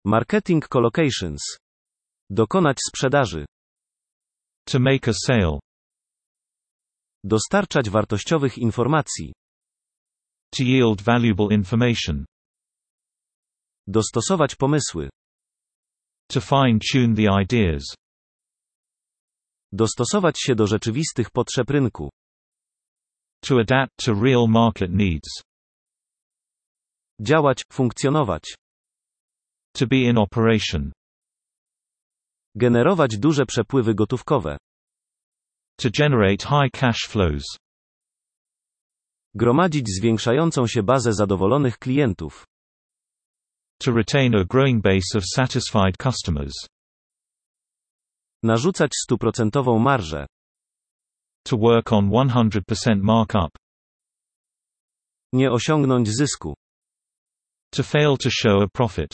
Marketing collocations. Dokonać sprzedaży. To make a sale. Dostarczać wartościowych informacji. To yield valuable information. Dostosować pomysły. To fine-tune the ideas. Dostosować się do rzeczywistych potrzeb rynku. To adapt to real market needs. Działać, funkcjonować. To be in operation. Generować duże przepływy gotówkowe. To generate high cash flows. Gromadzić zwiększającą się bazę zadowolonych klientów. To retain a growing base of satisfied customers. Narzucać 100% marżę. To work on 100% markup. Nie osiągnąć zysku. To fail to show a profit.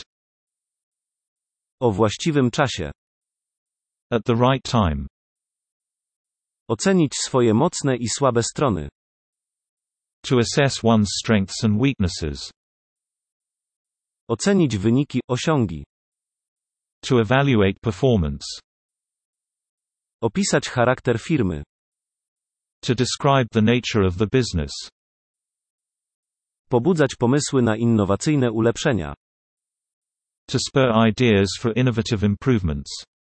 O właściwym czasie. At the right time. Ocenić swoje mocne i słabe strony. To assess one's strengths and weaknesses. Ocenić wyniki, osiągi. To evaluate performance. Opisać charakter firmy. To describe the nature of the business. Pobudzać pomysły na innowacyjne ulepszenia. To spur ideas for innovative improvements.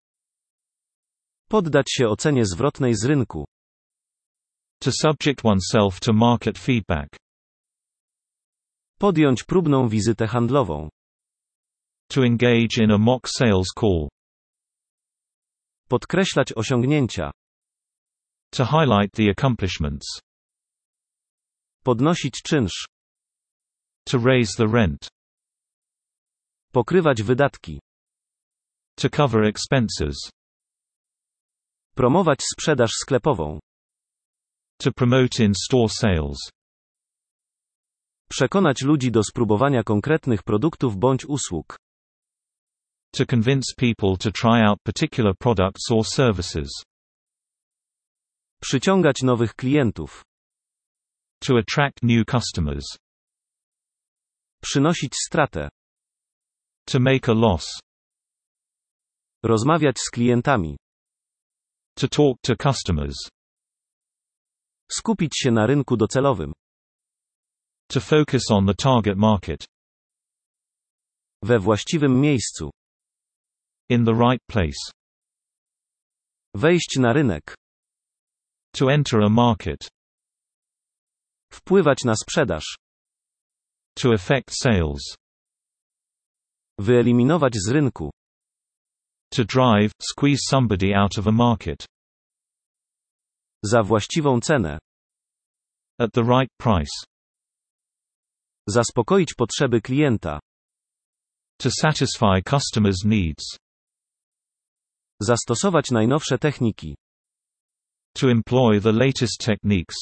Poddać się ocenie zwrotnej z rynku. To subject oneself to market feedback. Podjąć próbną wizytę handlową. To engage in a mock sales call. Podkreślać osiągnięcia. To highlight the accomplishments. Podnosić czynsz. To raise the rent. Pokrywać wydatki. To cover expenses. Promować sprzedaż sklepową. To promote in-store sales. Przekonać ludzi do spróbowania konkretnych produktów bądź usług. To convince people to try out particular products or services. Przyciągać nowych klientów. To attract new customers. Przynosić stratę. To make a loss. Rozmawiać z klientami. To talk to customers. Skupić się na rynku docelowym. To focus on the target market. We właściwym miejscu. In the right place. Wejść na rynek. To enter a market. Wpływać na sprzedaż. To affect sales. Wyeliminować z rynku. To drive, squeeze somebody out of a market. Za właściwą cenę. At the right price. Zaspokoić potrzeby klienta. To satisfy customers' needs. Zastosować najnowsze techniki. To employ the latest techniques.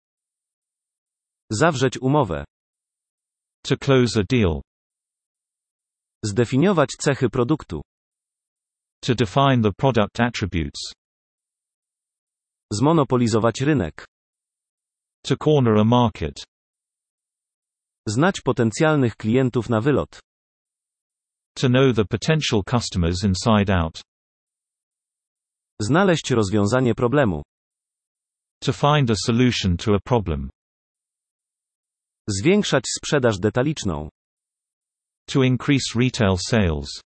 Zawrzeć umowę. To close a deal. Zdefiniować cechy produktu. To define the product attributes. Zmonopolizować rynek. To corner a market. Znać potencjalnych klientów na wylot. To know the potential customers inside out. Znaleźć rozwiązanie problemu. To find a solution to a problem. Zwiększać sprzedaż detaliczną. To increase retail sales.